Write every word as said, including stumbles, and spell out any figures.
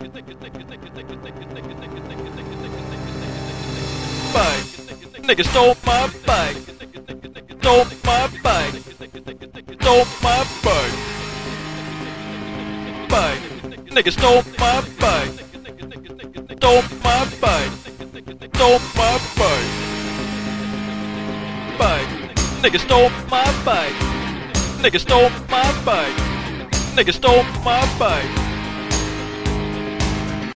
Bike. Nigga stole my bike. Stole my bike. Stole my bike. Bike. Nigga stole my bike. Stole my bike. Stole my bike. Bike. Nigga stole my bike. Nigga stole my bike. Nigga stole my bike.